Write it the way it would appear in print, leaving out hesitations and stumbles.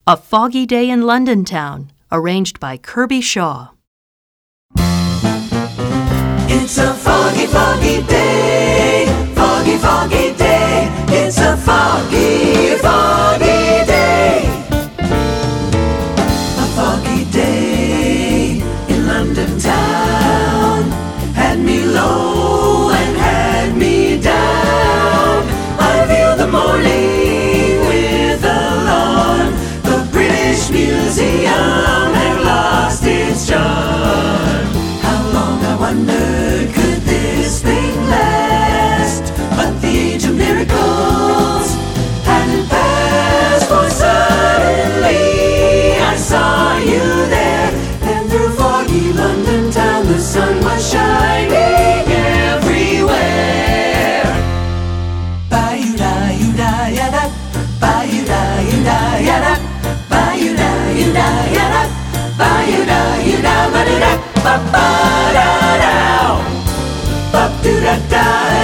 A Foggy Day in London Town, arranged by Kirby Shaw. It's a foggy, foggy day. Foggy, foggy day. It's a foggy, foggy day. A foggy day in London town had me low and had me down. I feel the morning with alarm. The British Museum had lost its charm. How long, I wondered, could this thing last? But the age of miracles hadn't passed, for suddenly I saw you there. And through foggy London town the sun was shining everywhere. Ba-you-da-you-da-ya-da, ba-you-da-you-da-ya-da, ba-you-da-you-da-ya-da, ba-you-da-you-da-ba-da-da, ba-ba-da-da, ba-do-da-da.